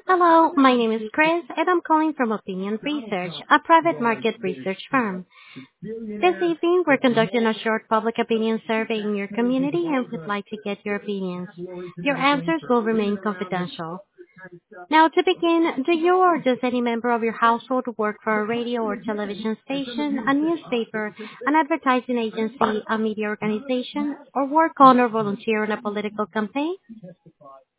Hello, my name is Chris, and I'm calling from Opinion Research, a private market research firm. This evening, we're conducting a short public opinion survey in your community and would like to get your opinions. Your answers will remain confidential. Now, to begin, do you or does any member of your household work for a radio or television station, a newspaper, an advertising agency, a media organization, or work on or volunteer in a political campaign?